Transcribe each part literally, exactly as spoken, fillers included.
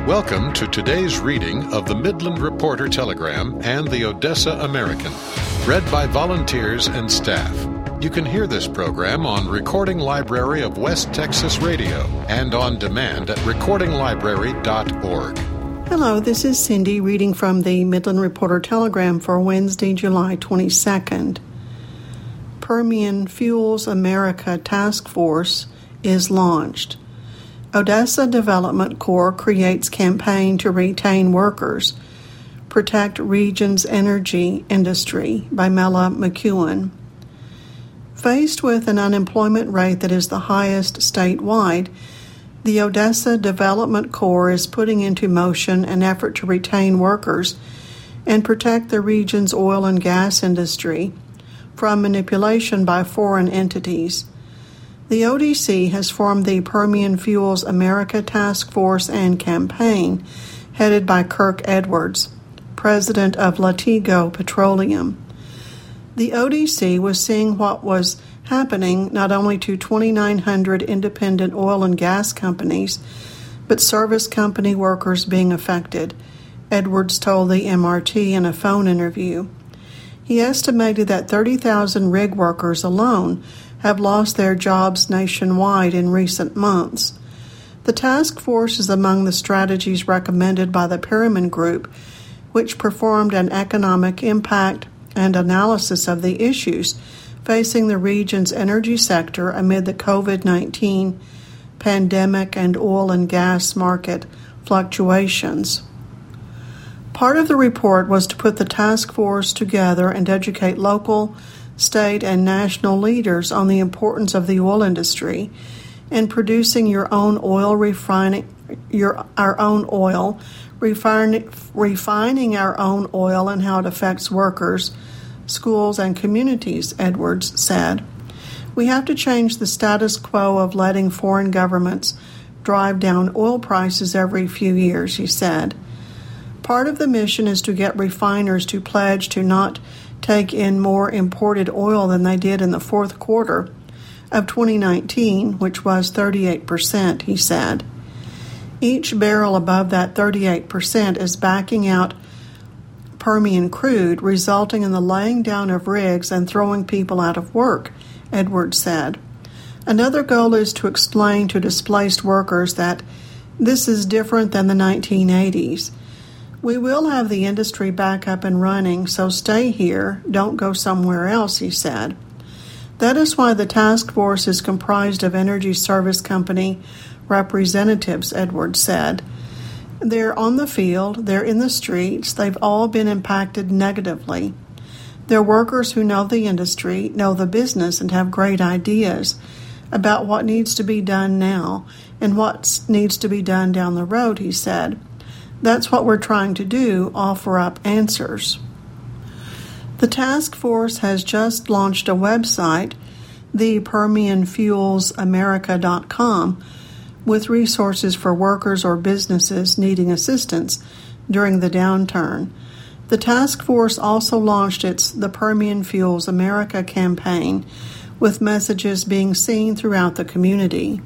Welcome to today's reading of the Midland Reporter Telegram and the Odessa American, read by volunteers and staff. You can hear this program on Recording Library of West Texas Radio and on demand at recording library dot org. Hello, this is Cindy reading from the Midland Reporter Telegram for Wednesday, July twenty-second. Permian Fuels America Task Force is launched. Odessa Development Corps creates campaign to retain workers. Protect Region's Energy Industry by Mela McEwen. Faced with an unemployment rate that is the highest statewide, the Odessa Development Corps is putting into motion an effort to retain workers and protect the region's oil and gas industry from manipulation by foreign entities. The O D C has formed the Permian Fuels America Task Force and Campaign, headed by Kirk Edwards, president of Latigo Petroleum. The O D C was seeing what was happening not only to twenty-nine hundred independent oil and gas companies, but service company workers being affected, Edwards told the M R T in a phone interview. He estimated that thirty thousand rig workers alone have lost their jobs nationwide in recent months. The task force is among the strategies recommended by the Perriman Group, which performed an economic impact and analysis of the issues facing the region's energy sector amid the covid nineteen pandemic and oil and gas market fluctuations. Part of the report was to put the task force together and educate local, state, and national leaders on the importance of the oil industry and producing your own oil refining, your our own oil, refine, refining our own oil and how it affects workers, schools, and communities, Edwards said. We have to change the status quo of letting foreign governments drive down oil prices every few years, he said. Part of the mission is to get refiners to pledge to not take in more imported oil than they did in the fourth quarter of twenty nineteen, which was thirty-eight percent, he said. Each barrel above that thirty-eight percent is backing out Permian crude, resulting in the laying down of rigs and throwing people out of work, Edwards said. Another goal is to explain to displaced workers that this is different than the nineteen eighties. We will have the industry back up and running, so stay here, don't go somewhere else, he said. That is why the task force is comprised of energy service company representatives, Edwards said. They're on the field, they're in the streets, they've all been impacted negatively. They're workers who know the industry, know the business, and have great ideas about what needs to be done now and what needs to be done down the road, he said. That's what we're trying to do, offer up answers. The task force has just launched a website, the permian fuels america dot com, with resources for workers or businesses needing assistance during the downturn. The task force also launched its The Permian Fuels America campaign, with messages being seen throughout the community.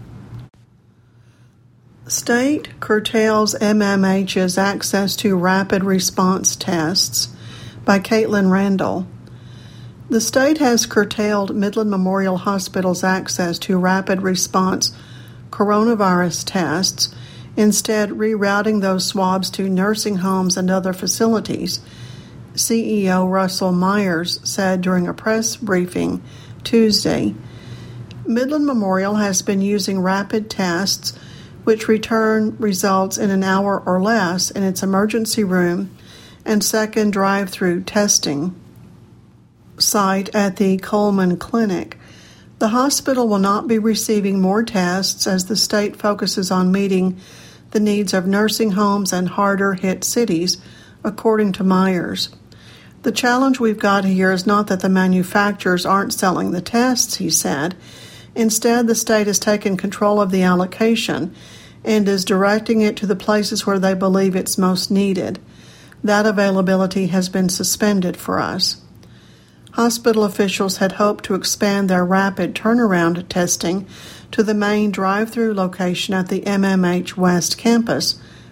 State curtails M M H's access to rapid response tests by Caitlin Randall. The state has curtailed Midland Memorial Hospital's access to rapid response coronavirus tests, instead rerouting those swabs to nursing homes and other facilities, C E O Russell Myers said during a press briefing Tuesday. Midland Memorial has been using rapid tests, which return results in an hour or less in its emergency room and second drive-through testing site at the Coleman Clinic. The hospital will not be receiving more tests as the state focuses on meeting the needs of nursing homes and harder-hit cities, according to Myers. The challenge we've got here is not that the manufacturers aren't selling the tests, he said. Instead, the state has taken control of the allocation and is directing it to the places where they believe it's most needed. That availability has been suspended for us. Hospital officials had hoped to expand their rapid turnaround testing to the main drive-through location at the M M H West campus,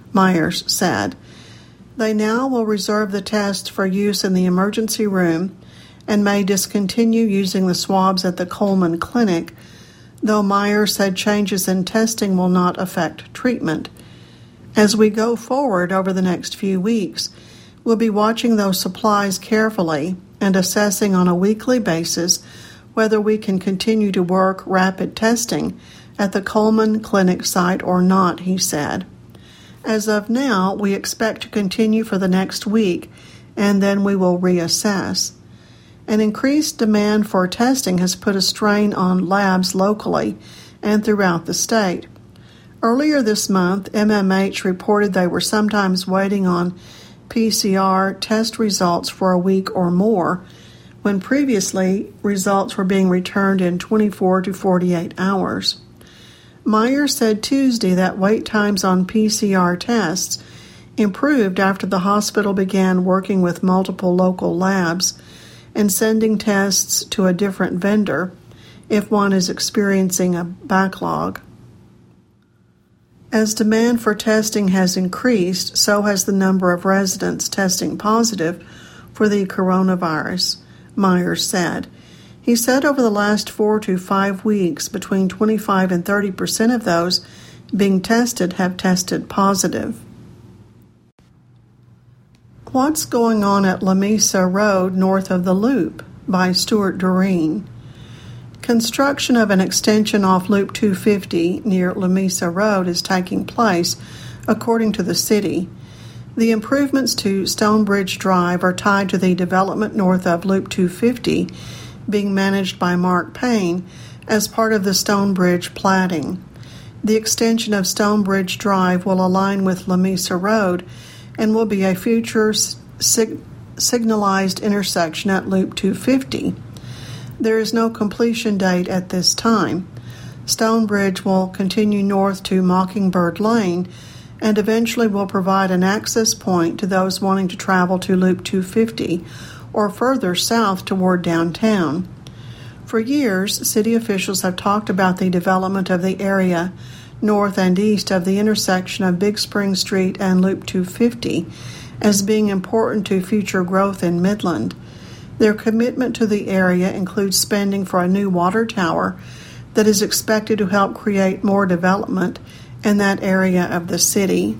Myers said. They now will reserve the test for use in the emergency room and may discontinue using the swabs at the Coleman Clinic, though Myers said changes in testing will not affect treatment. As we go forward over the next few weeks, we'll be watching those supplies carefully and assessing on a weekly basis whether we can continue to work rapid testing at the Coleman Clinic site or not, he said. As of now, we expect to continue for the next week, and then we will reassess. An increased demand for testing has put a strain on labs locally and throughout the state. Earlier this month, M M H reported they were sometimes waiting on P C R test results for a week or more, when previously results were being returned in twenty-four to forty-eight hours. Myers said Tuesday that wait times on P C R tests improved after the hospital began working with multiple local labs and sending tests to a different vendor if one is experiencing a backlog. As demand for testing has increased, so has the number of residents testing positive for the coronavirus, Myers said. He said over the last four to five weeks, between twenty-five and thirty percent of those being tested have tested positive. What's Going On at Lamesa Road North of the Loop by Stuart Doreen. Construction of an extension off Loop two fifty near Lamesa Road is taking place, according to the city. The improvements to Stonebridge Drive are tied to the development north of Loop two fifty being managed by Mark Payne as part of the Stonebridge platting. The extension of Stonebridge Drive will align with Lamesa Road and will be a future sig- signalized intersection at Loop two fifty. There is no completion date at this time. Stonebridge will continue north to Mockingbird Lane and eventually will provide an access point to those wanting to travel to Loop two fifty or further south toward downtown. For years, city officials have talked about the development of the area north and east of the intersection of Big Spring Street and Loop two fifty as being important to future growth in Midland. Their commitment to the area includes spending for a new water tower that is expected to help create more development in that area of the city.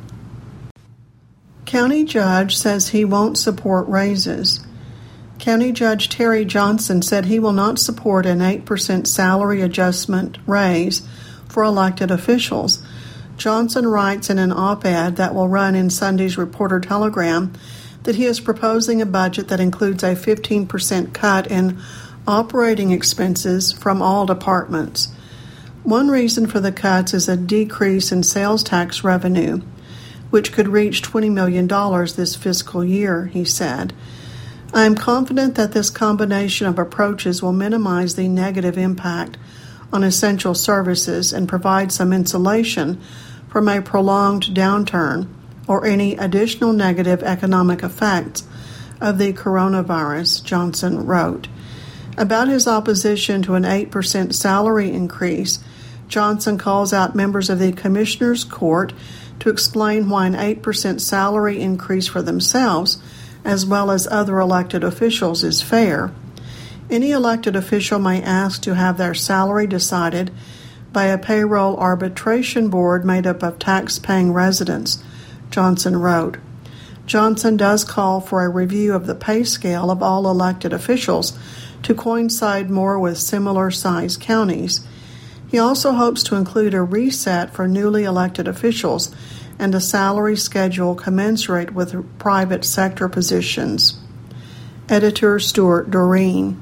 County judge says he won't support raises. County Judge Terry Johnson said he will not support an eight percent salary adjustment raise for elected officials. Johnson writes in an op-ed that will run in Sunday's Reporter Telegram that he is proposing a budget that includes a fifteen percent cut in operating expenses from all departments. One reason for the cuts is a decrease in sales tax revenue, which could reach twenty million dollars this fiscal year, he said. I am confident that this combination of approaches will minimize the negative impact on essential services and provide some insulation from a prolonged downturn or any additional negative economic effects of the coronavirus, Johnson wrote. About his opposition to an eight percent salary increase, Johnson calls out members of the Commissioner's Court to explain why an eight percent salary increase for themselves, as well as other elected officials, is fair. Any elected official may ask to have their salary decided by a payroll arbitration board made up of tax-paying residents, Johnson wrote. Johnson does call for a review of the pay scale of all elected officials to coincide more with similar-sized counties. He also hopes to include a reset for newly elected officials and a salary schedule commensurate with private sector positions. Editor Stuart Doreen.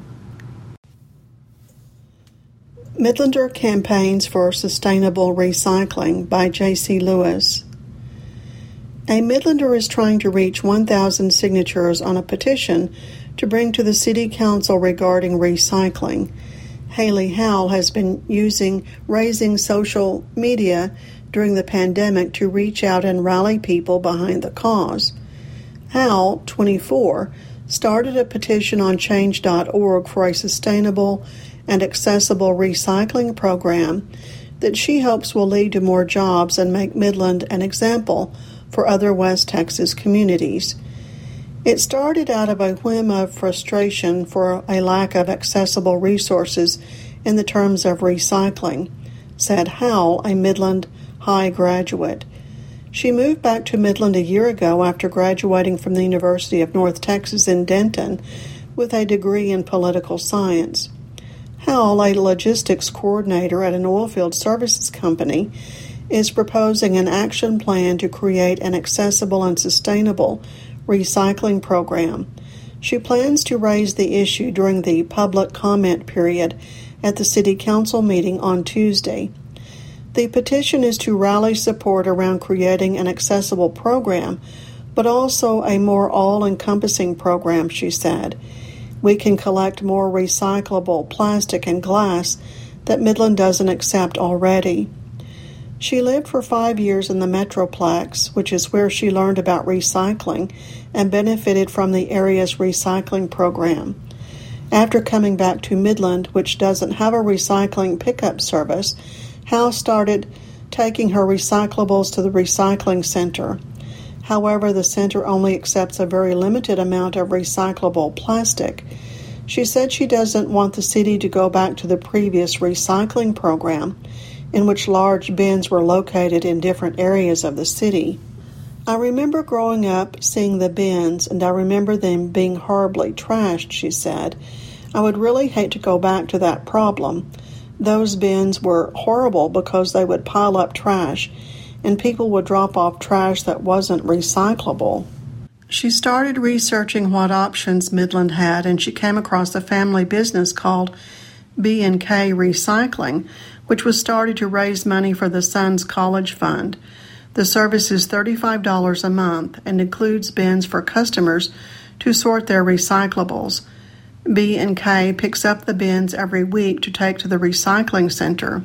Midlander Campaigns for Sustainable Recycling by J C Lewis. A Midlander is trying to reach one thousand signatures on a petition to bring to the City Council regarding recycling. Haley Howell has been using raising social media during the pandemic to reach out and rally people behind the cause. Howell, twenty-four, started a petition on change dot org for a sustainable and accessible recycling program that she hopes will lead to more jobs and make Midland an example for other West Texas communities. It started out of a whim of frustration for a lack of accessible resources in the terms of recycling, said Howell, a Midland High graduate. She moved back to Midland a year ago after graduating from the University of North Texas in Denton with a degree in political science. Howell, a logistics coordinator at an oilfield services company, is proposing an action plan to create an accessible and sustainable recycling program. She plans to raise the issue during the public comment period at the City Council meeting on Tuesday. The petition is to rally support around creating an accessible program, but also a more all-encompassing program, she said. We can collect more recyclable plastic and glass that Midland doesn't accept already. She lived for five years in the Metroplex, which is where she learned about recycling and benefited from the area's recycling program. After coming back to Midland, which doesn't have a recycling pickup service, Hal started taking her recyclables to the recycling center. However, the center only accepts a very limited amount of recyclable plastic. She said she doesn't want the city to go back to the previous recycling program, in which large bins were located in different areas of the city. I remember growing up seeing the bins, and I remember them being horribly trashed, she said. I would really hate to go back to that problem. Those bins were horrible because they would pile up trash, and people would drop off trash that wasn't recyclable. She started researching what options Midland had, and she came across a family business called B and K Recycling, which was started to raise money for the son's college fund. The service is thirty-five dollars a month and includes bins for customers to sort their recyclables. B and K picks up the bins every week to take to the recycling center.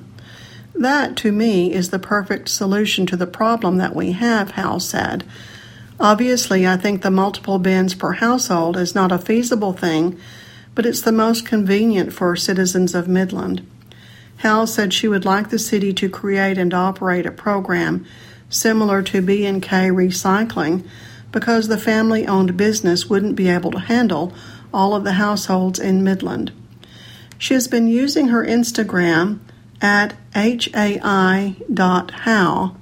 That, to me, is the perfect solution to the problem that we have, Hal said. Obviously, I think the multiple bins per household is not a feasible thing, but it's the most convenient for citizens of Midland. Hal said she would like the city to create and operate a program similar to B and K Recycling because the family-owned business wouldn't be able to handle all of the households in Midland. She has been using her Instagram at hai dot how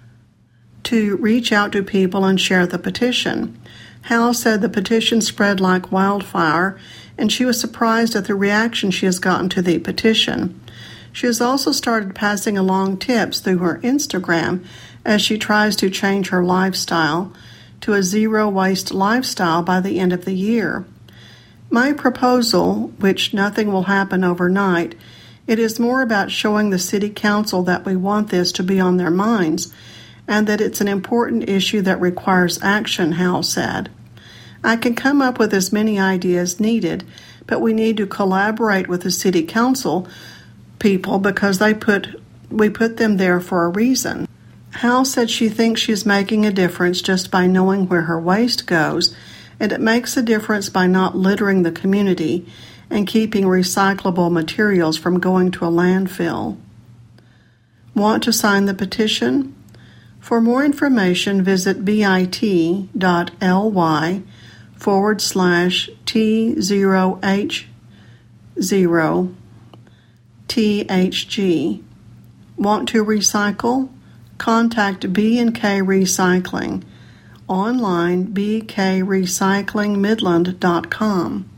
to reach out to people and share the petition. Hal said the petition spread like wildfire, and she was surprised at the reaction she has gotten to the petition. She has also started passing along tips through her Instagram as she tries to change her lifestyle to a zero-waste lifestyle by the end of the year. My proposal, which nothing will happen overnight, it is more about showing the City Council that we want this to be on their minds and that it's an important issue that requires action, Hal said. I can come up with as many ideas needed, but we need to collaborate with the City Council people because they put we put them there for a reason. Hal said she thinks she's making a difference just by knowing where her waste goes, and it makes a difference by not littering the community and keeping recyclable materials from going to a landfill. Want to sign the petition? For more information, visit bit.ly forward slash T0H0 THG. Want to recycle? Contact B and K Recycling. Online, b k recycling midland dot com.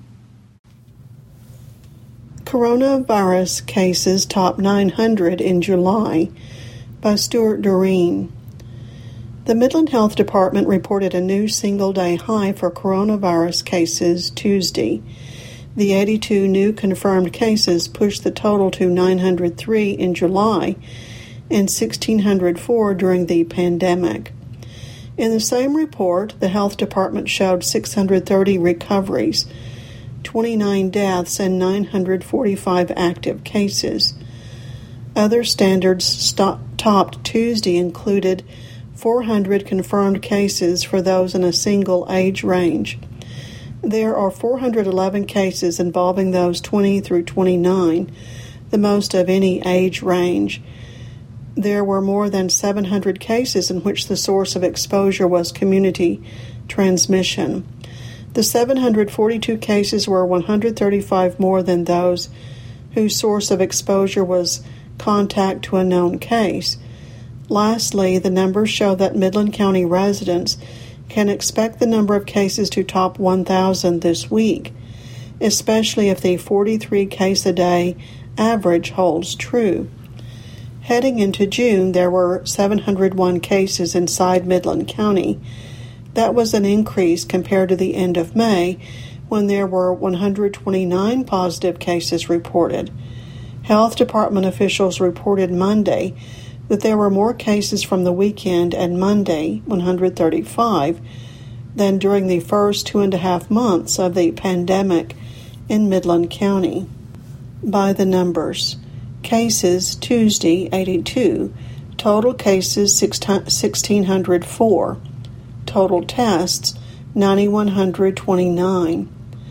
Coronavirus cases top nine hundred in July by Stuart Doreen. The Midland Health Department reported a new single-day high for coronavirus cases Tuesday. The eighty-two new confirmed cases pushed the total to nine hundred three in July and one thousand six hundred four during the pandemic. In the same report, the Health Department showed six hundred thirty recoveries, twenty-nine deaths, and nine hundred forty-five active cases. Other standards stop, topped Tuesday included four hundred confirmed cases for those in a single age range. There are four hundred eleven cases involving those twenty through twenty-nine, the most of any age range. there were more than seven hundred cases in which the source of exposure was community transmission. The seven hundred forty-two cases were one hundred thirty-five more than those whose source of exposure was contact to a known case. Lastly, the numbers show that Midland County residents can expect the number of cases to top one thousand this week, especially if the forty-three case a day average holds true. Heading into June, there were seven hundred one cases inside Midland County. That was an increase compared to the end of May, when there were one hundred twenty-nine positive cases reported. Health Department officials reported Monday that there were more cases from the weekend and Monday, one hundred thirty-five, than during the first two and a half months of the pandemic in Midland County. By the numbers: cases Tuesday, eighty-two, total cases one thousand six hundred four, total tests nine thousand one hundred twenty-nine,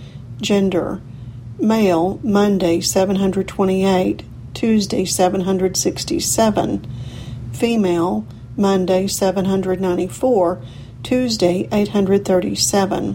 gender male Monday seven hundred twenty-eight, Tuesday seven hundred sixty-seven, female Monday seven hundred ninety-four, Tuesday eight hundred thirty-seven.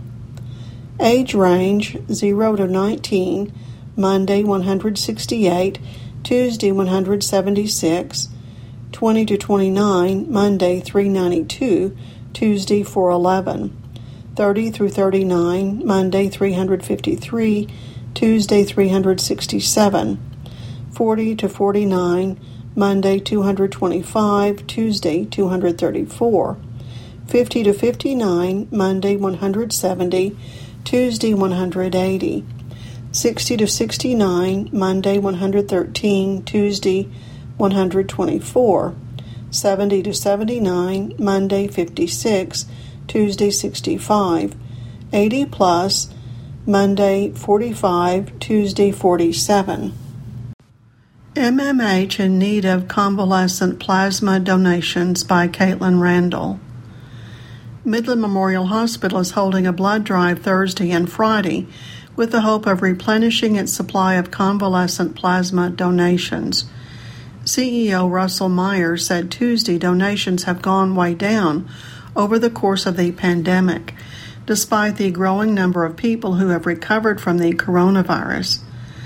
Age range zero to nineteen, Monday one hundred sixty-eight, Tuesday one hundred seventy-six, twenty to twenty-nine, Monday three hundred ninety-two, Tuesday four hundred eleven, thirty through thirty-nine, Monday three hundred fifty-three, Tuesday three hundred sixty-seven, forty to forty-nine, Monday two hundred twenty-five, Tuesday two hundred thirty-four, fifty to fifty-nine, Monday one hundred seventy, Tuesday one hundred eighty, sixty to sixty-nine, Monday one hundred thirteen, Tuesday one hundred twenty-four, seventy to seventy-nine, Monday fifty-six, Tuesday sixty-five, eighty plus, Monday forty-five, Tuesday forty-seven. M M H in need of convalescent plasma donations by Caitlin Randall. Midland Memorial Hospital is holding a blood drive Thursday and Friday with the hope of replenishing its supply of convalescent plasma donations. C E O Russell Myers said Tuesday donations have gone way down over the course of the pandemic, despite the growing number of people who have recovered from the coronavirus.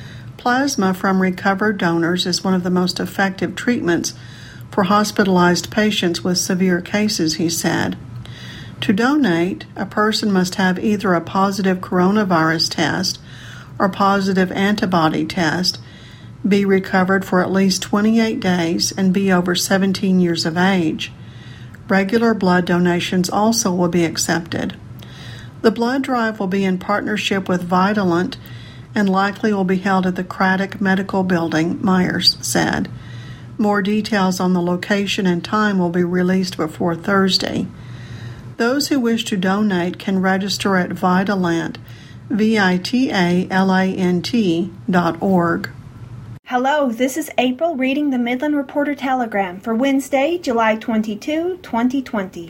Plasma from recovered donors is one of the most effective treatments for hospitalized patients with severe cases, he said. To donate, a person must have either a positive coronavirus test or positive antibody test, be recovered for at least twenty-eight days, and be over seventeen years of age. Regular blood donations also will be accepted. The blood drive will be in partnership with Vitalant and likely will be held at the Craddock Medical Building, Myers said. More details on the location and time will be released before Thursday. Those who wish to donate can register at Vitalant, V I T A L A N T dot org. Hello, this is April reading the Midland Reporter Telegram for Wednesday, July twenty-second, twenty twenty.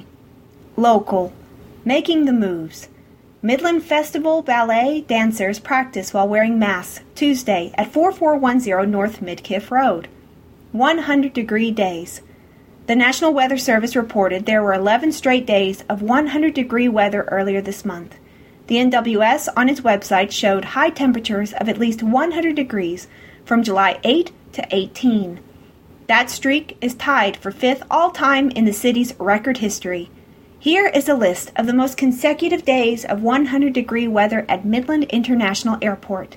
Local. Making the moves. Midland Festival Ballet dancers practice while wearing masks Tuesday at forty-four ten North Midkiff Road. one hundred degree days. The National Weather Service reported there were eleven straight days of one hundred degree weather earlier this month. The N W S on its website showed high temperatures of at least one hundred degrees from July eighth to eighteenth. That streak is tied for fifth all-time in the city's record history. Here is a list of the most consecutive days of one hundred degree weather at Midland International Airport.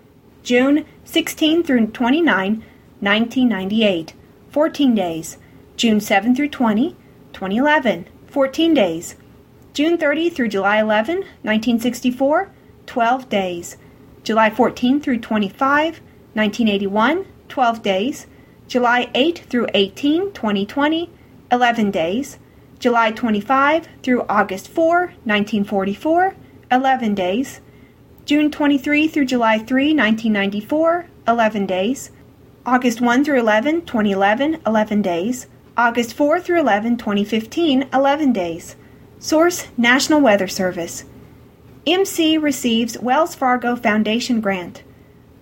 June sixteenth through twenty-ninth, nineteen ninety-eight, fourteen days. June seventh through twentieth, twenty eleven, fourteen days. June thirtieth through July eleventh, nineteen sixty-four, twelve days. July fourteenth through twenty-fifth, nineteen eighty-one, twelve days. July eighth through eighteenth, twenty twenty, eleven days. July twenty-fifth through August fourth, nineteen forty-four, eleven days. June twenty-third through July third, nineteen ninety-four, eleven days. August first through eleventh, twenty eleven, eleven days. August fourth through eleventh, twenty fifteen, eleven days. Source: National Weather Service. M C receives Wells Fargo Foundation grant.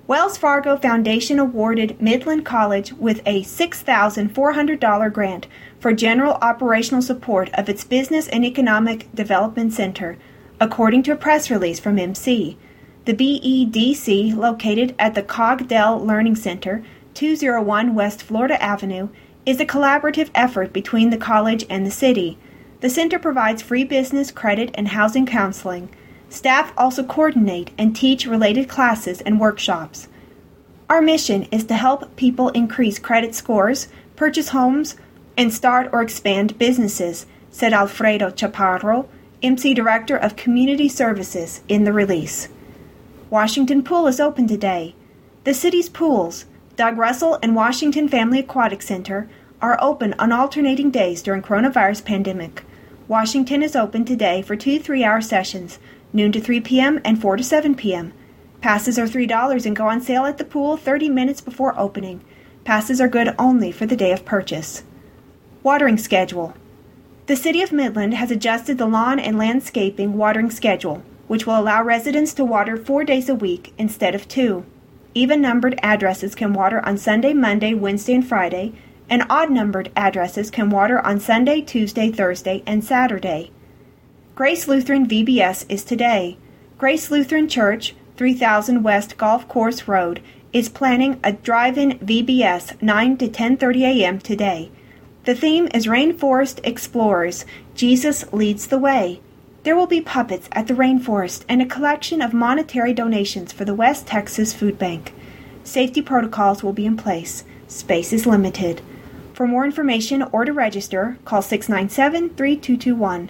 Wells Fargo Foundation awarded Midland College with a six thousand four hundred dollars grant for general operational support of its Business and Economic Development Center, according to a press release from M C. The B E D C, located at the Cogdell Learning Center, two oh one West Florida Avenue, is a collaborative effort between the college and the city. The center provides free business, credit, and housing counseling. Staff also coordinate and teach related classes and workshops. Our mission is to help people increase credit scores, purchase homes, and start or expand businesses, said Alfredo Chaparro, M C Director of Community Services, in the release. Washington Pool is open today. The city's pools, Doug Russell and Washington Family Aquatic Center, are open on alternating days during coronavirus pandemic. Washington is open today for two three-hour sessions, noon to three p.m. and four to seven p.m. Passes are three dollars and go on sale at the pool thirty minutes before opening. Passes are good only for the day of purchase. Watering schedule. The City of Midland has adjusted the lawn and landscaping watering schedule, which will allow residents to water four days a week instead of two. Even-numbered addresses can water on Sunday, Monday, Wednesday, and Friday, and odd-numbered addresses can water on Sunday, Tuesday, Thursday, and Saturday. Grace Lutheran V B S is today. Grace Lutheran Church, three thousand West Golf Course Road, is planning a drive-in V B S nine to ten thirty a.m. today. The theme is Rainforest Explorers, Jesus Leads the Way. There will be puppets at the rainforest and a collection of monetary donations for the West Texas Food Bank. Safety protocols will be in place. Space is limited. For more information or to register, call six nine seven, three two two one.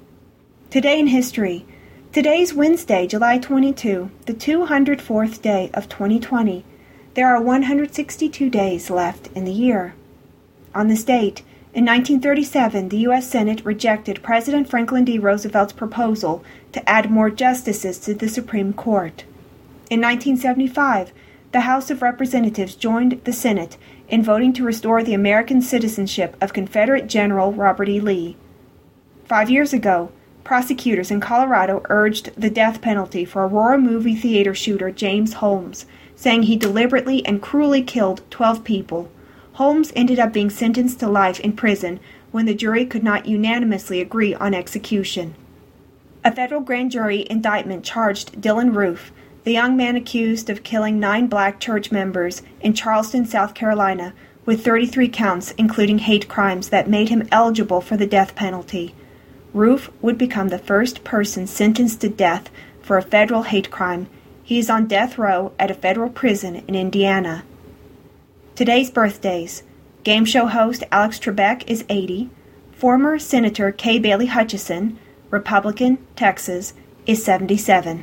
Today in history. Today's Wednesday, July twenty-second, the two hundred fourth day of twenty twenty. There are one hundred sixty-two days left in the year. On this date, in nineteen thirty-seven, the U S Senate rejected President Franklin D. Roosevelt's proposal to add more justices to the Supreme Court. In nineteen seventy-five, the House of Representatives joined the Senate in voting to restore the American citizenship of Confederate General Robert E. Lee. Five years ago, prosecutors in Colorado urged the death penalty for Aurora movie theater shooter James Holmes, saying he deliberately and cruelly killed twelve people. Holmes ended up being sentenced to life in prison when the jury could not unanimously agree on execution. A federal grand jury indictment charged Dylan Roof, the young man accused of killing nine black church members in Charleston, South Carolina, with thirty-three counts, including hate crimes that made him eligible for the death penalty. Roof would become the first person sentenced to death for a federal hate crime. He is on death row at a federal prison in Indiana. Today's birthdays. Game show host Alex Trebek is eighty. Former Senator Kay Bailey Hutchison, Republican, Texas, is seventy-seven.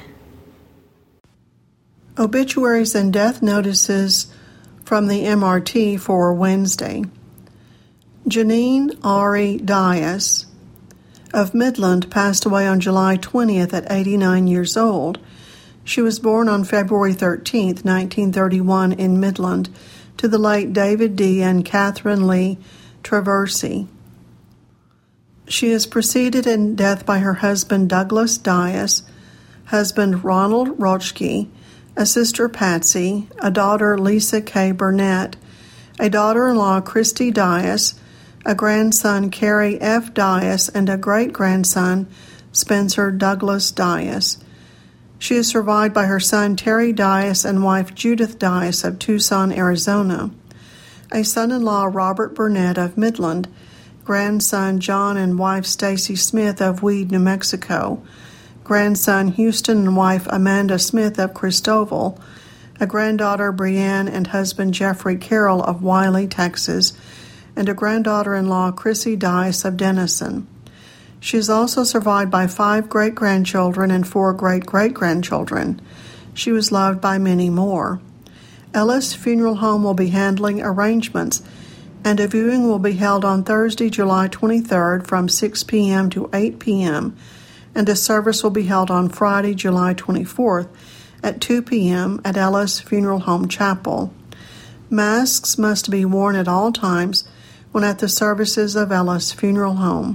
Obituaries and death notices from the M R T for Wednesday. Janine Ari Dias of Midland passed away on July twentieth at eighty-nine years old. She was born on February thirteenth, nineteen thirty-one in Midland to the late David D. and Catherine Lee Traversy. She is preceded in death by her husband Douglas Dias, husband Ronald Rochke, a sister Patsy, a daughter Lisa K. Burnett, a daughter-in-law Christy Dias, a grandson Carrie F. Dias, and a great-grandson Spencer Douglas Dias. She is survived by her son Terry Dias and wife Judith Dias of Tucson, Arizona, a son-in-law Robert Burnett of Midland, grandson John and wife Stacy Smith of Weed, New Mexico, grandson Houston and wife Amanda Smith of Cristoval, a granddaughter Brianne and husband Jeffrey Carroll of Wiley, Texas, and a granddaughter-in-law Chrissy Dias of Denison. She is also survived by five great-grandchildren and four great-great-grandchildren. She was loved by many more. Ellis Funeral Home will be handling arrangements, and a viewing will be held on Thursday, July twenty-third from six p.m. to eight p.m., and a service will be held on Friday, July twenty-fourth at two p.m. at Ellis Funeral Home Chapel. Masks must be worn at all times when at the services of Ellis Funeral Home.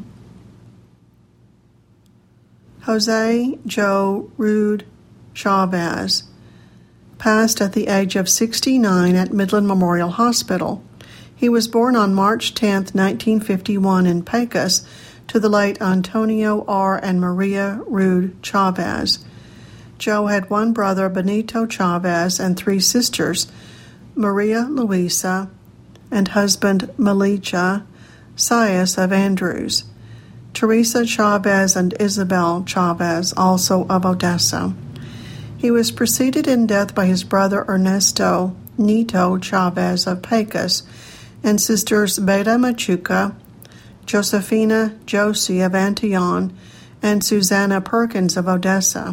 Jose Joe Rude Chavez passed at the age of sixty-nine at Midland Memorial Hospital. He was born on March tenth, nineteen fifty-one in Pecos to the late Antonio R. and Maria Rude Chavez. Joe had one brother, Benito Chavez, and three sisters, Maria Luisa and husband Malicha Sias of Andrews, Teresa Chavez and Isabel Chavez, also of Odessa. He was preceded in death by his brother Ernesto Nito Chavez of Pecos and sisters Beta Machuca, Josefina Josie of Antillon, and Susanna Perkins of Odessa.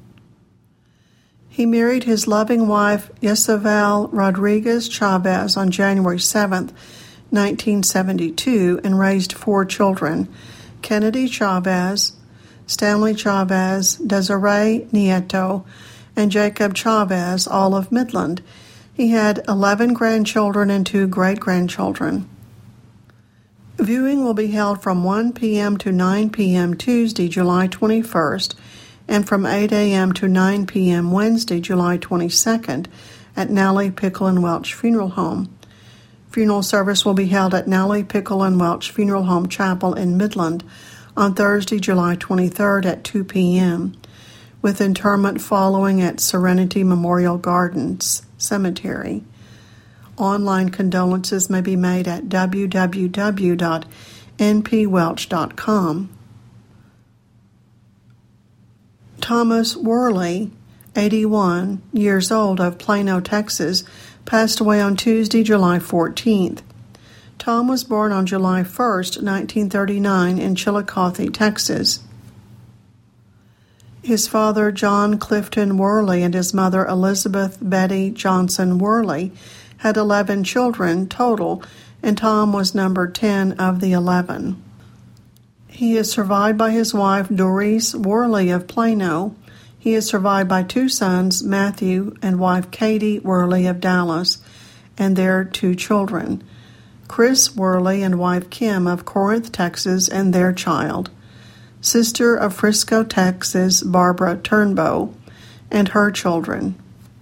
He married his loving wife, Yesabel Rodriguez Chavez, on January seventh, nineteen seventy-two, and raised four children, Kennedy Chavez, Stanley Chavez, Desiree Nieto, and Jacob Chavez, all of Midland. He had eleven grandchildren and two great-grandchildren. Viewing will be held from one p.m. to nine p.m. Tuesday, July twenty-first, and from eight a.m. to nine p.m. Wednesday, July twenty-second, at Nally Pickle and Welch Funeral Home. Funeral service will be held at Nally Pickle and Welch Funeral Home Chapel in Midland on Thursday, July twenty-third at two p.m., with interment following at Serenity Memorial Gardens Cemetery. Online condolences may be made at w w w dot n p welch dot com. Thomas Worley, eighty-one years old, of Plano, Texas, passed away on Tuesday, July fourteenth. Tom was born on July first, nineteen thirty-nine, in Chillicothe, Texas. His father, John Clifton Worley, and his mother, Elizabeth Betty Johnson Worley, had eleven children total, and Tom was number ten of the eleven. He is survived by his wife, Doris Worley of Plano. He is survived by two sons, Matthew and wife Katie Worley of Dallas, and their two children, Chris Worley and wife Kim of Corinth, Texas, and their child, sister of Frisco, Texas, Barbara Turnbow, and her children,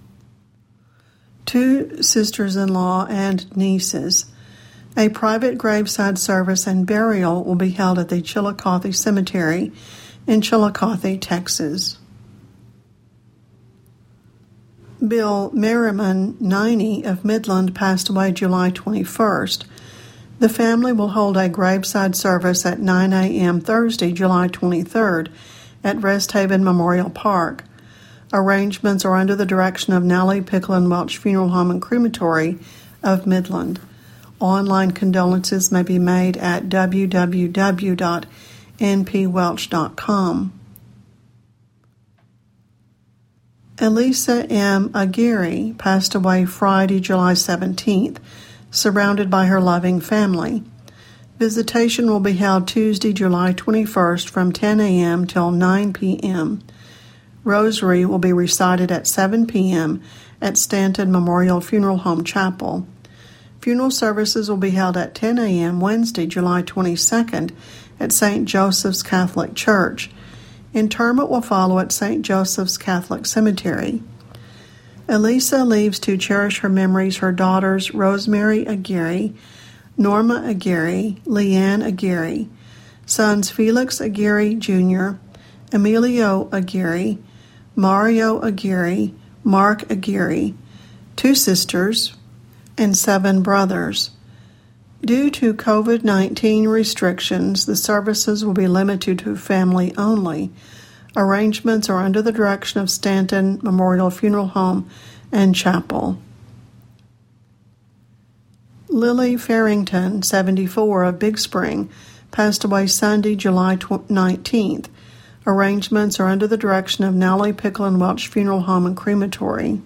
two sisters-in-law and nieces. A private graveside service and burial will be held at the Chillicothe Cemetery in Chillicothe, Texas. Bill Merriman, ninety, of Midland, passed away July twenty-first. The family will hold a graveside service at nine a.m. Thursday, July twenty-third, at Rest Haven Memorial Park. Arrangements are under the direction of Nally Pickle and Welch Funeral Home and Crematory of Midland. Online condolences may be made at w w w dot n p welch dot com. Elisa M. Aguirre passed away Friday, July seventeenth, surrounded by her loving family. Visitation will be held Tuesday, July twenty-first, from ten a.m. till nine p.m. Rosary will be recited at seven p.m. at Stanton Memorial Funeral Home Chapel. Funeral services will be held at ten a.m. Wednesday, July twenty-second, at Saint Joseph's Catholic Church. Interment will follow at Saint Joseph's Catholic Cemetery. Elisa leaves to cherish her memories her daughters Rosemary Aguirre, Norma Aguirre, Leanne Aguirre, sons Felix Aguirre Junior, Emilio Aguirre, Mario Aguirre, Mark Aguirre, two sisters, and seven brothers. Due to covid nineteen restrictions, the services will be limited to family only. Arrangements are under the direction of Stanton Memorial Funeral Home and Chapel. Lily Farrington, seventy-four, of Big Spring, passed away Sunday, July nineteenth. Arrangements are under the direction of Nally Pickle and Welch Funeral Home and Crematory.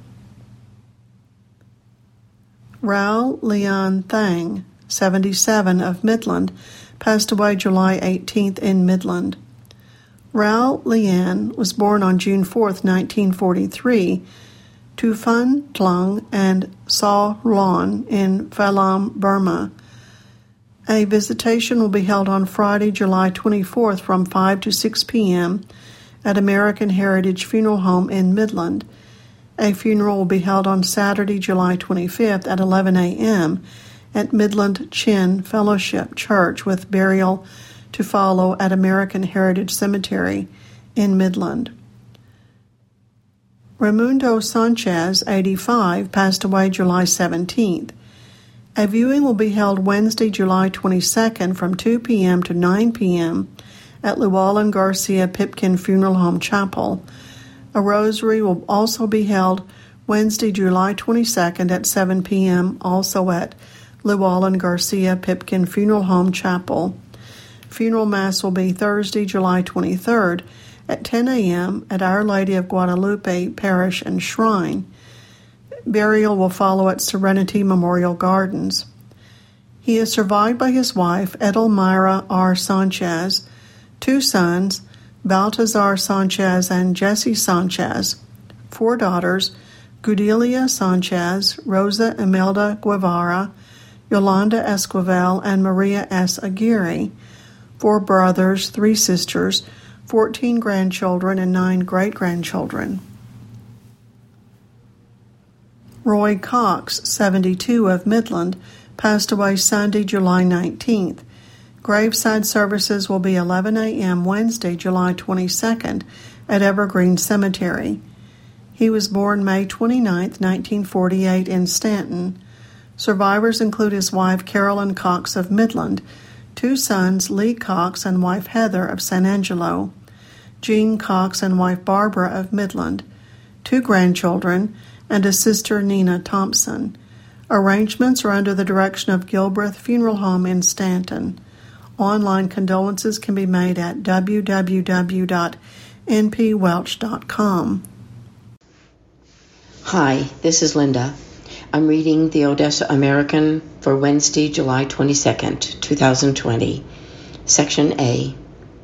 Raul Leon Thang, seventy-seven, of Midland, passed away July eighteenth in Midland. Raul Lian was born on June fourth, nineteen forty-three, to Phan Tlung and Saw Lon in Phalam, Burma. A visitation will be held on Friday, July twenty-fourth, from five to six p.m. at American Heritage Funeral Home in Midland. A funeral will be held on Saturday, July twenty-fifth at eleven a.m. at Midland Chin Fellowship Church, with burial to follow at American Heritage Cemetery in Midland. Raimundo Sanchez, eighty-five, passed away July seventeenth. A viewing will be held Wednesday, July twenty-second from two p.m. to nine p.m. at Llewellyn Garcia Pipkin Funeral Home Chapel. A rosary will also be held Wednesday, July twenty-second at seven p.m. also at Llewellyn Garcia Pipkin Funeral Home Chapel. Funeral Mass will be Thursday, July twenty-third at ten a.m. at Our Lady of Guadalupe Parish and Shrine. Burial will follow at Serenity Memorial Gardens. He is survived by his wife, Edelmira R. Sanchez, two sons, Baltazar Sanchez and Jesse Sanchez, four daughters, Gudelia Sanchez, Rosa Imelda Guevara, Yolanda Esquivel, and Maria S. Aguirre, four brothers, three sisters, fourteen grandchildren, and nine great-grandchildren. Roy Cox, seventy-two, of Midland, passed away Sunday, July nineteenth. Graveside services will be eleven a.m. Wednesday, July twenty-second at Evergreen Cemetery. He was born May twenty-ninth, nineteen forty-eight in Stanton. Survivors include his wife Carolyn Cox of Midland, two sons Lee Cox and wife Heather of San Angelo, Jean Cox and wife Barbara of Midland, two grandchildren, and a sister Nina Thompson. Arrangements are under the direction of Gilbreth Funeral Home in Stanton. Online condolences can be made at w w w dot n p welch dot com. Hi, this is Linda. I'm reading the Odessa American for Wednesday, July twenty-second, twenty twenty. Section A.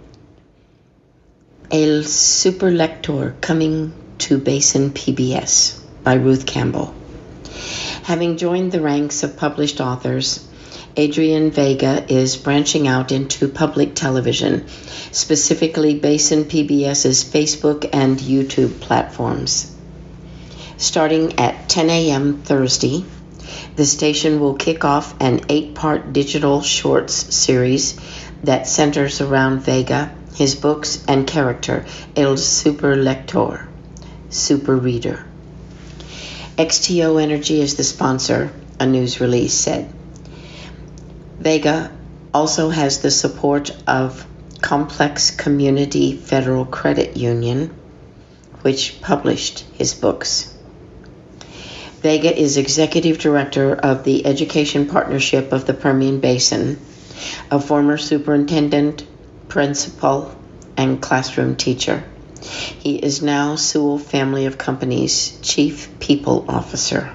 El Superlector Coming to Basin P B S by Ruth Campbell. Having joined the ranks of published authors, Adrienne Vega is branching out into public television, specifically Basin PBS's Facebook and YouTube platforms. Starting at ten a.m. Thursday, the station will kick off an eight-part digital shorts series that centers around Vega, his books, and character, El Superlector, Super Reader. X T O Energy is the sponsor, a news release said. Vega also has the support of Complex Community Federal Credit Union, which published his books. Vega is executive director of the Education Partnership of the Permian Basin, a former superintendent, principal, and classroom teacher. He is now Sewell Family of Company's Chief People Officer.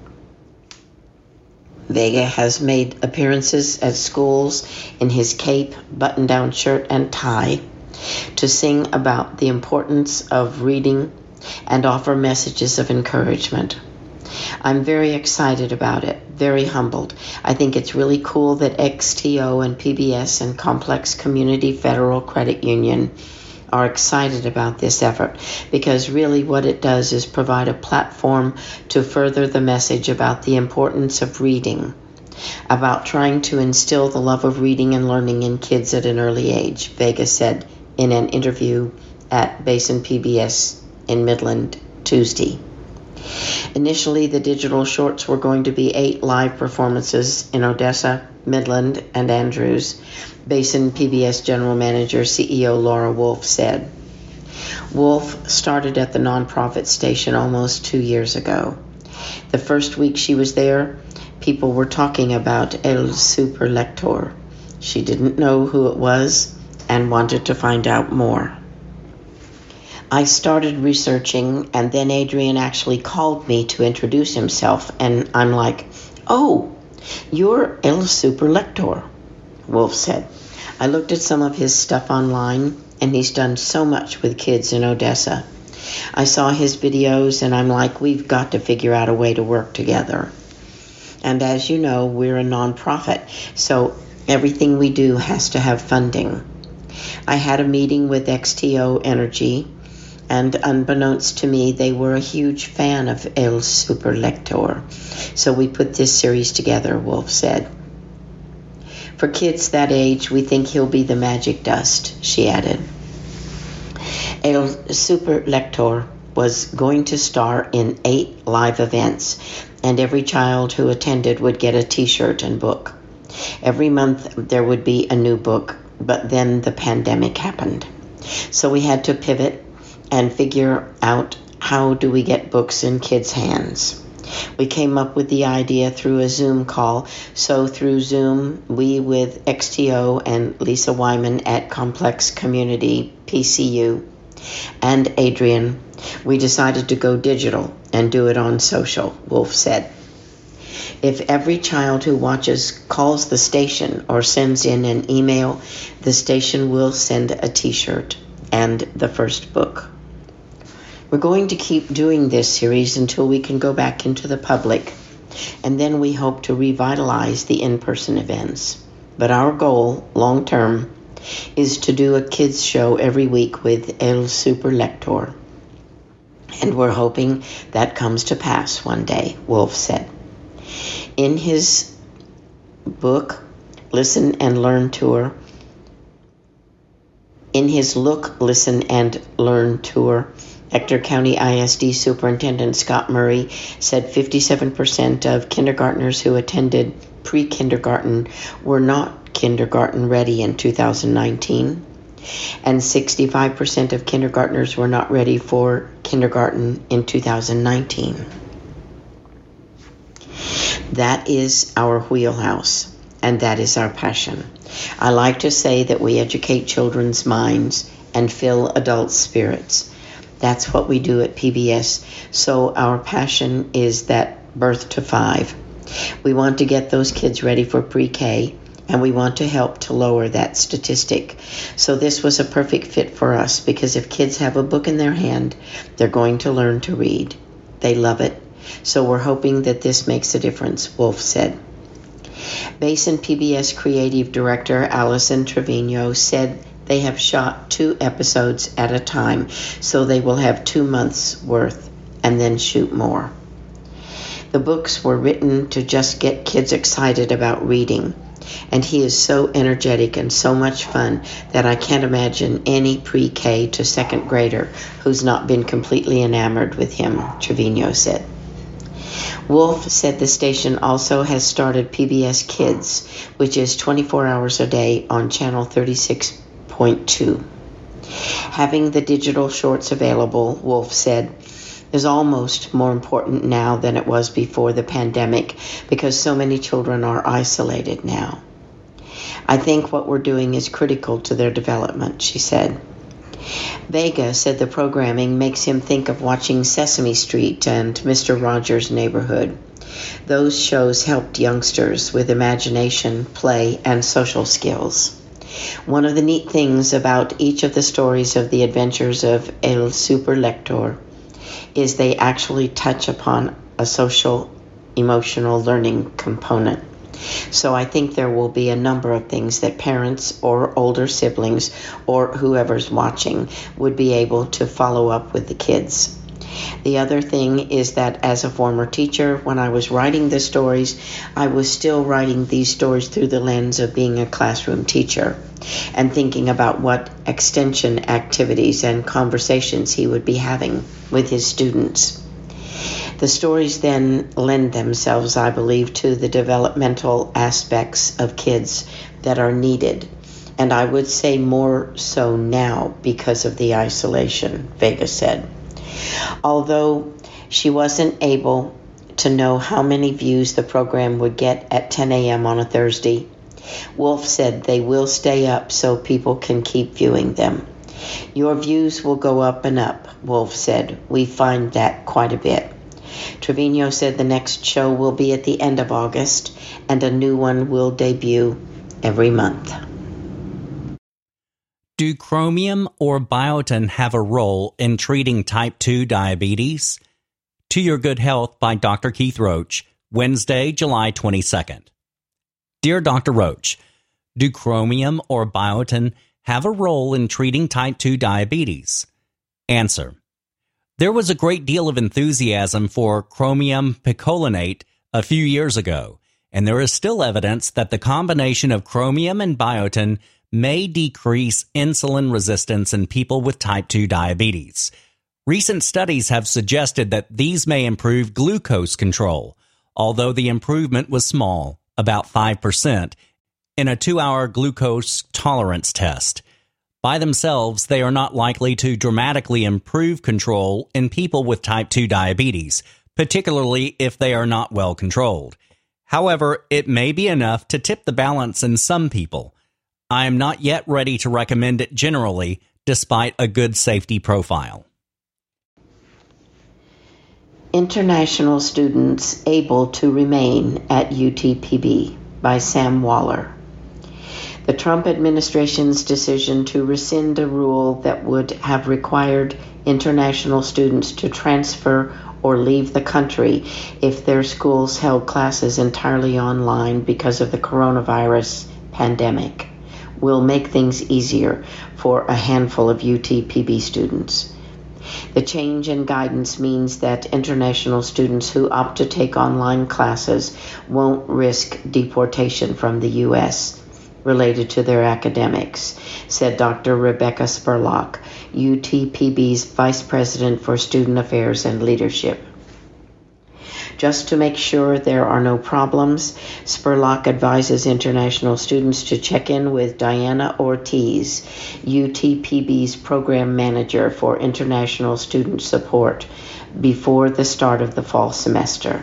Vega has made appearances at schools in his cape, button-down shirt, and tie to sing about the importance of reading and offer messages of encouragement. I'm very excited about it, very humbled. I think it's really cool that X T O and P B S and Complex Community Federal Credit Union are excited about this effort, because really what it does is provide a platform to further the message about the importance of reading, about trying to instill the love of reading and learning in kids at an early age, Vega said in an interview at Basin P B S in Midland Tuesday. Initially, the digital shorts were going to be eight live performances in Odessa, Midland, and Andrews, Basin P B S General Manager C E O Laura Wolf said. Wolf started at the nonprofit station almost two years ago. The first week she was there, people were talking about El Superlector. She didn't know who it was and wanted to find out more. I started researching, and then Adrienne actually called me to introduce himself, and I'm like, oh, you're El Superlector, Wolf said. I looked at some of his stuff online, and he's done so much with kids in Odessa. I saw his videos, and I'm like, we've got to figure out a way to work together. And as you know, we're a nonprofit, so everything we do has to have funding. I had a meeting with X T O Energy, and unbeknownst to me, they were a huge fan of El Super Lector. So we put this series together, Wolf said. For kids that age, we think he'll be the magic dust, she added. El Super Lector was going to star in eight live events, and every child who attended would get a t-shirt and book. Every month there would be a new book, but then the pandemic happened. So we had to pivot and figure out, how do we get books in kids' hands? We came up with the idea through a Zoom call. So through Zoom, we with X T O and Lisa Wyman at Complex Community P C U and Adrian, we decided to go digital and do it on social, Wolf said. If every child who watches calls the station or sends in an email, the station will send a t-shirt and the first book. We're going to keep doing this series until we can go back into the public, and then we hope to revitalize the in-person events. But our goal, long term, is to do a kids show every week with El Super Lector. And we're hoping that comes to pass one day, Wolf said. In his book, Listen and Learn Tour, in his Look, Listen and Learn Tour, Ector County I S D Superintendent Scott Murray said fifty-seven percent of kindergartners who attended pre-kindergarten were not kindergarten ready in two thousand nineteen, and sixty-five percent of kindergartners were not ready for kindergarten in two thousand nineteen. That is our wheelhouse, and that is our passion. I like to say that we educate children's minds and fill adult spirits. That's what we do at P B S. So our passion is that birth to five. We want to get those kids ready for pre-K, and we want to help to lower that statistic. So this was a perfect fit for us, because if kids have a book in their hand, they're going to learn to read. They love it. So we're hoping that this makes a difference, Wolf said. Basin P B S Creative Director Allison Trevino said they have shot two episodes at a time, so they will have two months worth and then shoot more. The books were written to just get kids excited about reading, and he is so energetic and so much fun that I can't imagine any pre-K to second grader who's not been completely enamored with him, Trevino said. Wolf said the station also has started P B S Kids, which is twenty-four hours a day on channel thirty-six point two. Having the digital shorts available, Wolf said, is almost more important now than it was before the pandemic, because so many children are isolated now. I think what we're doing is critical to their development, she said. Vega said the programming makes him think of watching Sesame Street and Mister Rogers' Neighborhood. Those shows helped youngsters with imagination, play, and social skills. One of the neat things about each of the stories of the adventures of El Super Lector is they actually touch upon a social, emotional learning component. So I think there will be a number of things that parents or older siblings or whoever's watching would be able to follow up with the kids. The other thing is that as a former teacher, when I was writing the stories, I was still writing these stories through the lens of being a classroom teacher and thinking about what extension activities and conversations he would be having with his students. The stories then lend themselves, I believe, to the developmental aspects of kids that are needed, and I would say more so now because of the isolation, Vega said. Although she wasn't able to know how many views the program would get at ten a.m. on a Thursday, Wolf said they will stay up so people can keep viewing them. Your views will go up and up, Wolf said. We find that quite a bit. Trevino said the next show will be at the end of August, and a new one will debut every month. Do chromium or biotin have a role in treating type two diabetes? To Your Good Health by Doctor Keith Roach, Wednesday, July twenty-second. Dear Doctor Roach, do chromium or biotin have a role in treating type two diabetes? Answer. There was a great deal of enthusiasm for chromium picolinate a few years ago, and there is still evidence that the combination of chromium and biotin may decrease insulin resistance in people with type two diabetes. Recent studies have suggested that these may improve glucose control, although the improvement was small, about five percent, in a two-hour glucose tolerance test. By themselves, they are not likely to dramatically improve control in people with type two diabetes, particularly if they are not well controlled. However, it may be enough to tip the balance in some people. I am not yet ready to recommend it generally, despite a good safety profile. International Students Able to Remain at U T P B by Sam Waller. The Trump administration's decision to rescind a rule that would have required international students to transfer or leave the country if their schools held classes entirely online because of the coronavirus pandemic will make things easier for a handful of U T P B students. The change in guidance means that international students who opt to take online classes won't risk deportation from the U S related to their academics, said Doctor Rebecca Spurlock, U T P B's Vice President for Student Affairs and Leadership. Just to make sure there are no problems, Spurlock advises international students to check in with Diana Ortiz, U T P B's Program Manager for International Student Support, before the start of the fall semester.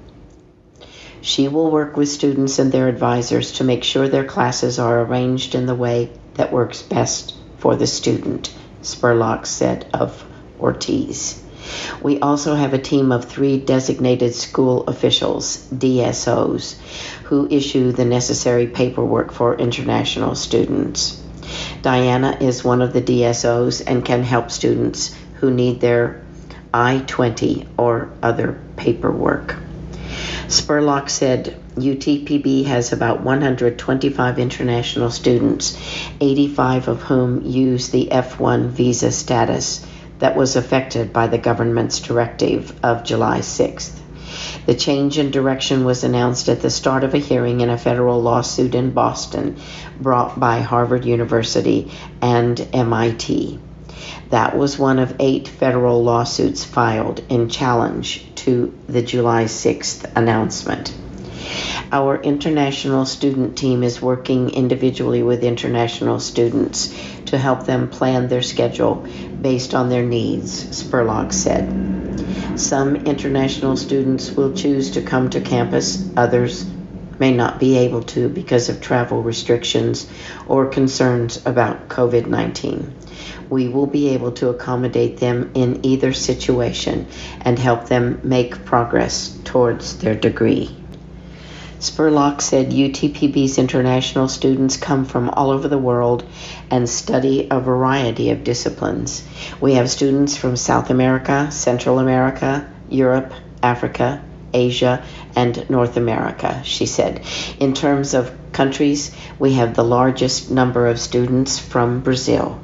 She will work with students and their advisors to make sure their classes are arranged in the way that works best for the student, Spurlock said of Ortiz. We also have a team of three designated school officials, D S Os, who issue the necessary paperwork for international students. Diana is one of the D S Os and can help students who need their I twenty or other paperwork. Spurlock said U T P B has about one hundred twenty-five international students, eighty-five of whom use the F one visa status that was affected by the government's directive of July sixth. The change in direction was announced at the start of a hearing in a federal lawsuit in Boston brought by Harvard University and M I T. That was one of eight federal lawsuits filed in challenge to the July sixth announcement. Our international student team is working individually with international students to help them plan their schedule based on their needs, Spurlock said. Some international students will choose to come to campus, others may not be able to because of travel restrictions or concerns about covid nineteen. We will be able to accommodate them in either situation and help them make progress towards their degree. Spurlock said U T P B's international students come from all over the world and study a variety of disciplines. We have students from South America, Central America, Europe, Africa, Asia, and North America, she said. In terms of countries, we have the largest number of students from Brazil.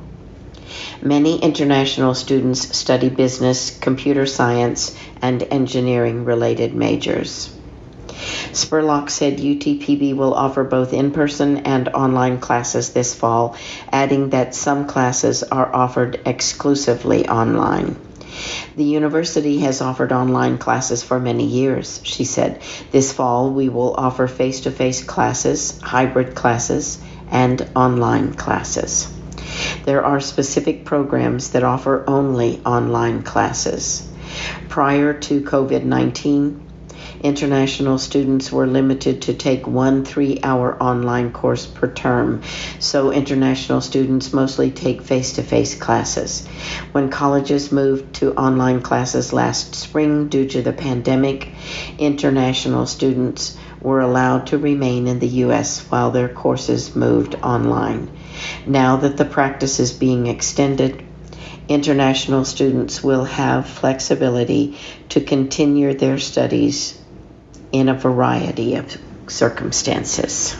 Many international students study business, computer science, and engineering-related majors. Spurlock said U T P B will offer both in-person and online classes this fall, adding that some classes are offered exclusively online. The university has offered online classes for many years, she said. This fall, we will offer face-to-face classes, hybrid classes, and online classes. There are specific programs that offer only online classes. Prior to covid nineteen, international students were limited to take one three-hour online course per term, so international students mostly take face-to-face classes. When colleges moved to online classes last spring due to the pandemic, international students were allowed to remain in the U S while their courses moved online. Now that the practice is being extended, international students will have flexibility to continue their studies in a variety of circumstances.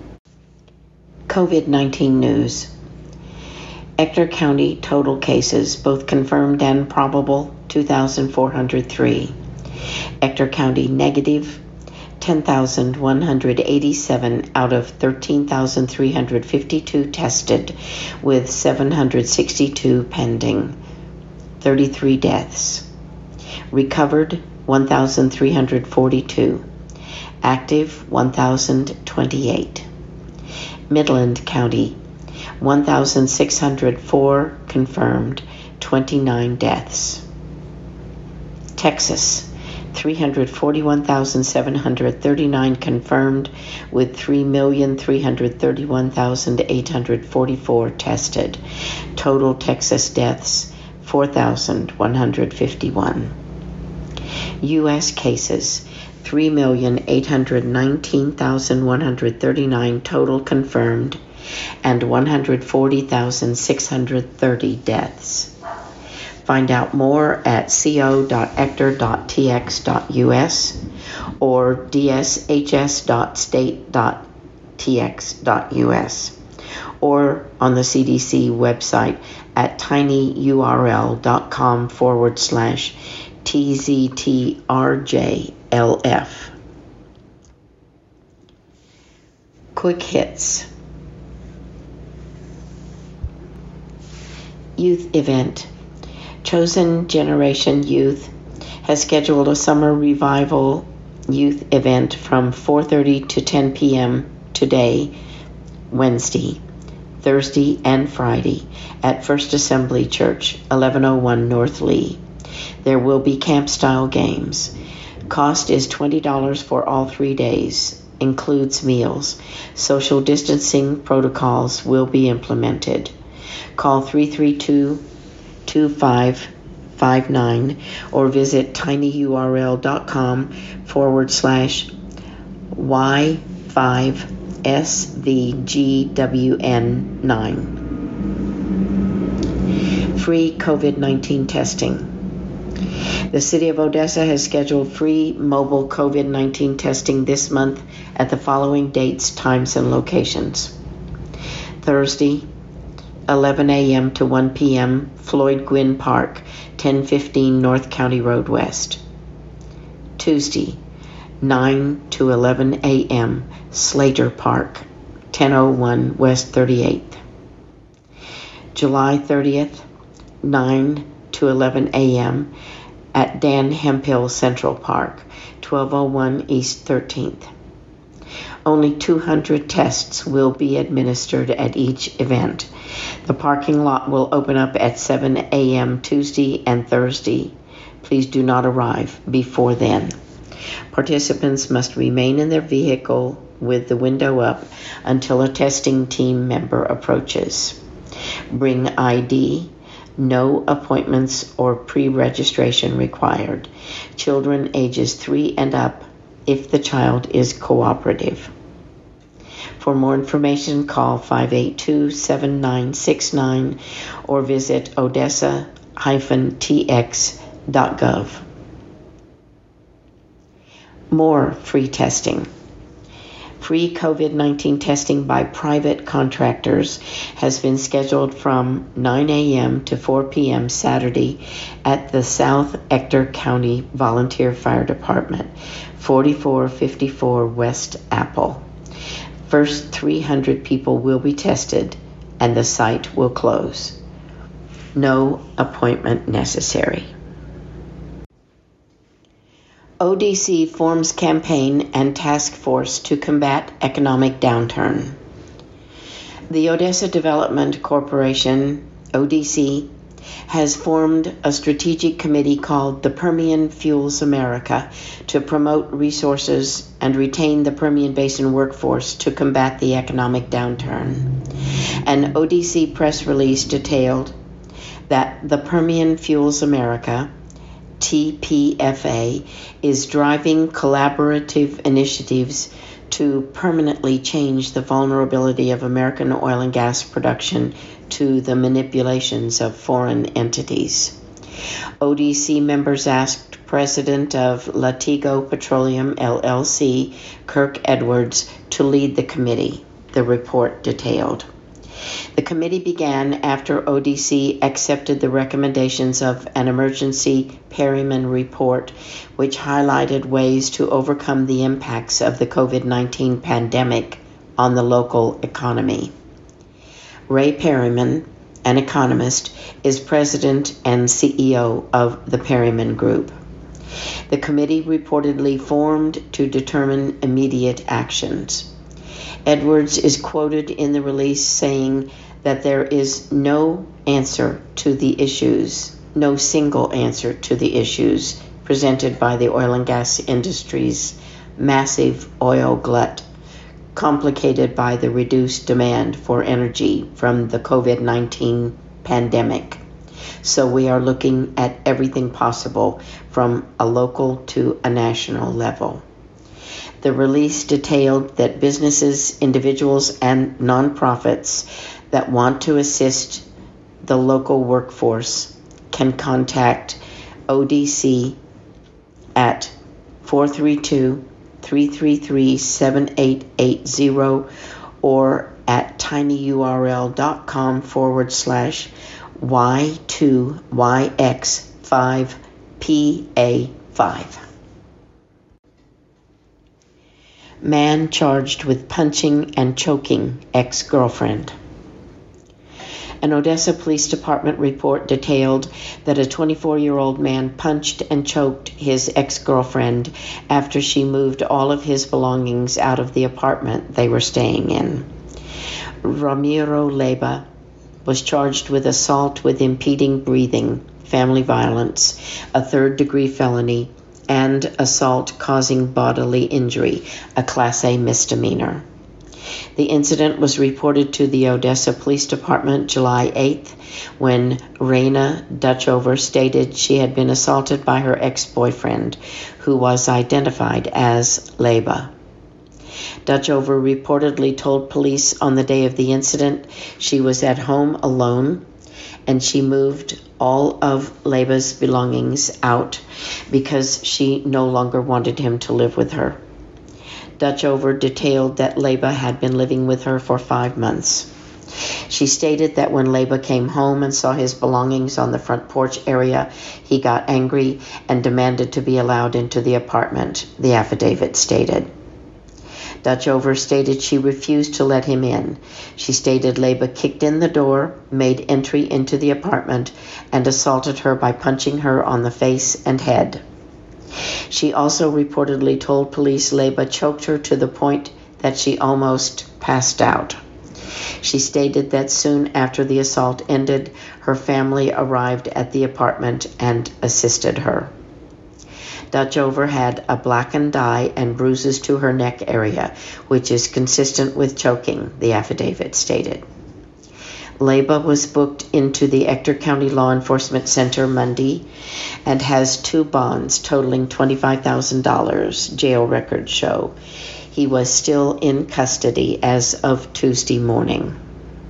covid nineteen news. Ector County total cases, both confirmed and probable, two thousand four hundred three. Ector County negative, ten thousand one hundred eighty-seven out of thirteen thousand three hundred fifty-two tested, with seven hundred sixty-two pending. thirty-three deaths. Recovered, one thousand three hundred forty-two. Active, one thousand twenty-eight. Midland County, one thousand six hundred four confirmed, twenty-nine deaths. Texas, three hundred forty-one thousand seven hundred thirty-nine confirmed, with three million three hundred thirty-one thousand eight hundred forty-four tested. Total Texas deaths, four thousand one hundred fifty-one. U S cases, three million eight hundred nineteen thousand one hundred thirty-nine total confirmed, and one hundred forty thousand six hundred thirty deaths. Find out more at co dot ector dot t x dot u s or d s h s dot state dot t x dot u s or on the C D C website at tinyurl.com forward slash tztrjlf. Quick hits. Youth event. Chosen Generation Youth has scheduled a summer revival youth event from four thirty to ten p.m. today, Wednesday, Thursday, and Friday at First Assembly Church, eleven oh one North Lee. There will be camp-style games. Cost is twenty dollars for all three days, includes meals. Social distancing protocols will be implemented. Call three three two, two five five nine or visit tinyurl.com forward slash Y5SVGWN9. Free COVID nineteen testing. The City of Odessa has scheduled free mobile COVID nineteen testing this month at the following dates, times, and locations. Thursday, eleven a.m. to one p.m., Floyd Gwynn Park, ten fifteen North County Road West. Tuesday, nine to eleven a.m., Slater Park, ten oh one West thirty-eighth. July thirtieth, nine to eleven a.m., at Dan Hemphill Central Park, twelve oh one East thirteenth. Only two hundred tests will be administered at each event. The parking lot will open up at seven a.m. Tuesday and Thursday. Please do not arrive before then. Participants must remain in their vehicle with the window up until a testing team member approaches. Bring I D. No appointments or pre-registration required. Children ages three and up if the child is cooperative. For more information, call five eight two, seven nine six nine or visit odessa dash t x dot gov. More free testing. Free COVID nineteen testing by private contractors has been scheduled from nine a.m. to four p.m. Saturday at the South Ector County Volunteer Fire Department, forty-four fifty-four West Apple. First three hundred people will be tested and the site will close. No appointment necessary. O D C forms campaign and task force to combat economic downturn. The Odessa Development Corporation, O D C, has formed a strategic committee called the Permian Fuels America to promote resources and retain the Permian Basin workforce to combat the economic downturn. An O D C press release detailed that the Permian Fuels America, T P F A, is driving collaborative initiatives to permanently change the vulnerability of American oil and gas production to the manipulations of foreign entities. O D C members asked President of Latigo Petroleum, L L C, Kirk Edwards, to lead the committee, the report detailed. The committee began after O D C accepted the recommendations of an emergency Perryman report, which highlighted ways to overcome the impacts of the covid nineteen pandemic on the local economy. Ray Perryman, an economist, is president and C E O of the Perryman Group. The committee reportedly formed to determine immediate actions. Edwards is quoted in the release saying that there is no answer to the issues, no single answer to the issues presented by the oil and gas industry's massive oil glut, complicated by the reduced demand for energy from the covid nineteen pandemic. So we are looking at everything possible from a local to a national level. The release detailed that businesses, individuals, and nonprofits that want to assist the local workforce can contact O D C at four three two, three three three, seven eight eight zero or at tinyurl.com forward slash Y2YX5PA5. Man charged with punching and choking ex-girlfriend. An Odessa Police Department report detailed that a twenty-four-year-old man punched and choked his ex-girlfriend after she moved all of his belongings out of the apartment they were staying in. Ramiro Leyva was charged with assault with impeding breathing, family violence, a third-degree felony, and assault causing bodily injury, a Class A misdemeanor. The incident was reported to the Odessa Police Department July eighth when Raina Dutchover stated she had been assaulted by her ex-boyfriend, who was identified as Leyva. Dutchover reportedly told police on the day of the incident she was at home alone and she moved all of Leyva's belongings out because she no longer wanted him to live with her. Dutchover detailed that Leyva had been living with her for five months. She stated that when Leyva came home and saw his belongings on the front porch area, he got angry and demanded to be allowed into the apartment, the affidavit stated. Dutchover stated she refused to let him in. She stated Leyva kicked in the door, made entry into the apartment, and assaulted her by punching her on the face and head. She also reportedly told police Leyva choked her to the point that she almost passed out. She stated that soon after the assault ended, her family arrived at the apartment and assisted her. Dutchover had a blackened eye and bruises to her neck area, which is consistent with choking, the affidavit stated. Leyva was booked into the Ector County Law Enforcement Center Monday and has two bonds totaling twenty-five thousand dollars, jail records show. He was still in custody as of Tuesday morning.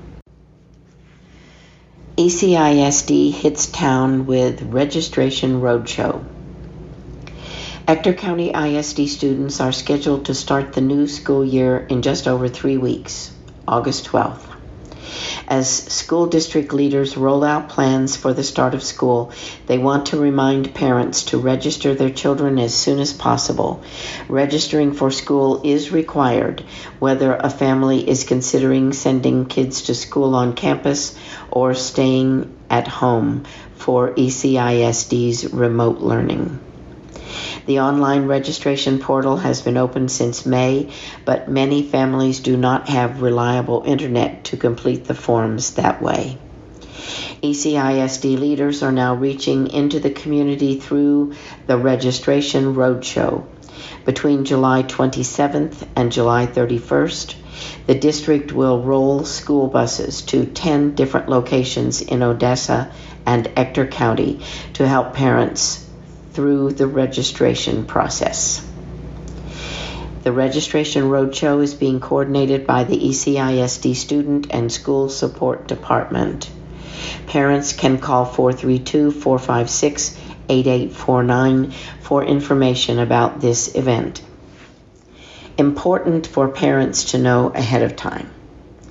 E C I S D hits town with registration roadshow. Ector County I S D students are scheduled to start the new school year in just over three weeks, August twelfth. As school district leaders roll out plans for the start of school, they want to remind parents to register their children as soon as possible. Registering for school is required, whether a family is considering sending kids to school on campus or staying at home for E C I S D's remote learning. The online registration portal has been open since May, but many families do not have reliable internet to complete the forms that way. E C I S D leaders are now reaching into the community through the Registration Roadshow. Between July twenty-seventh and July thirty-first, the district will roll school buses to ten different locations in Odessa and Ector County to help parents through the registration process. The Registration Roadshow is being coordinated by the E C I S D Student and School Support Department. Parents can call four three two, four five six, eight eight four nine for information about this event. Important for parents to know ahead of time.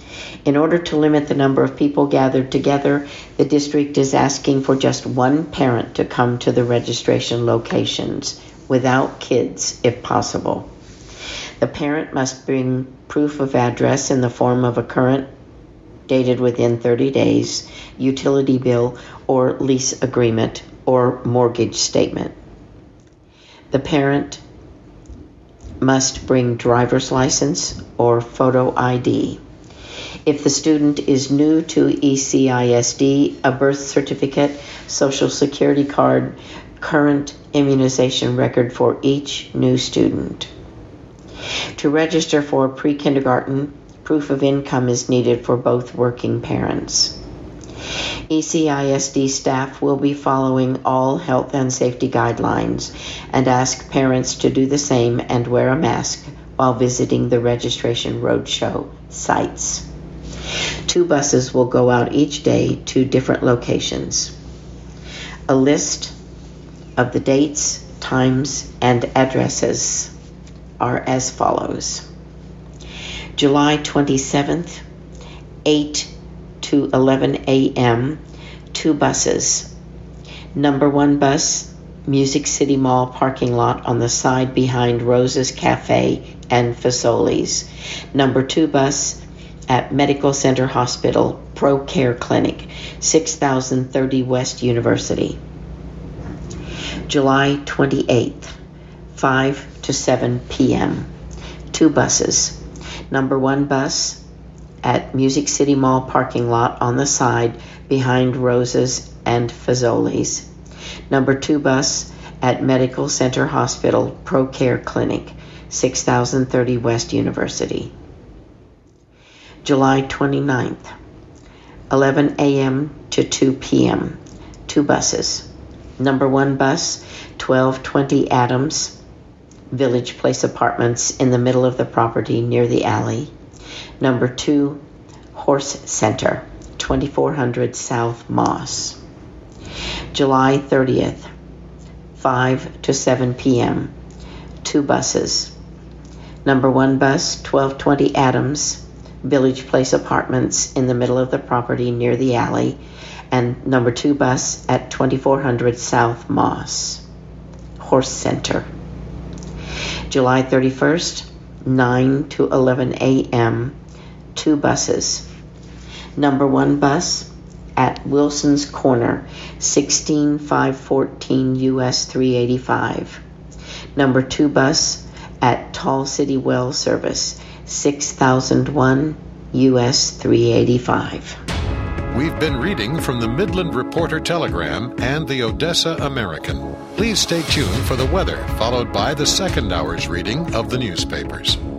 In order to limit the number of people gathered together, the district is asking for just one parent to come to the registration locations, without kids if possible. The parent must bring proof of address in the form of a current, dated within thirty days, utility bill or lease agreement or mortgage statement. The parent must bring driver's license or photo I D. If the student is new to E C I S D, a birth certificate, social security card, current immunization record for each new student. To register for pre-kindergarten, proof of income is needed for both working parents. E C I S D staff will be following all health and safety guidelines and ask parents to do the same and wear a mask while visiting the registration roadshow sites. Two buses will go out each day to different locations. A list of the dates, times, and addresses are as follows. July twenty-seventh, eight to eleven a.m., two buses. Number one bus, Music City Mall parking lot on the side behind Rose's Cafe and Fazoli's. Number two bus at Medical Center Hospital, Pro Care Clinic, six thousand thirty West University. July twenty-eighth, five to seven p.m., two buses. Number one bus at Music City Mall parking lot on the side behind Rose's and Fazoli's. Number two bus at Medical Center Hospital, Pro Care Clinic, six thousand thirty West University. July twenty-ninth, eleven a.m. to two p.m., two buses. Number one bus, twelve twenty Adams, Village Place Apartments in the middle of the property near the alley. Number two, Horse Center, twenty-four hundred South Moss. July thirtieth, five to seven p.m., two buses. Number one bus, twelve twenty Adams, Village Place Apartments in the middle of the property near the alley, and number two bus at twenty-four hundred South Moss. Horse Center. July thirty-first, nine to eleven a.m., two buses. Number one bus at Wilson's Corner, sixteen five fourteen U S three eighty-five. Number two bus at Tall City Well Service, six thousand one U S three eighty-five. We've been reading from the Midland Reporter Telegram and the Odessa American. Please stay tuned for the weather, followed by the second hour's reading of the newspapers.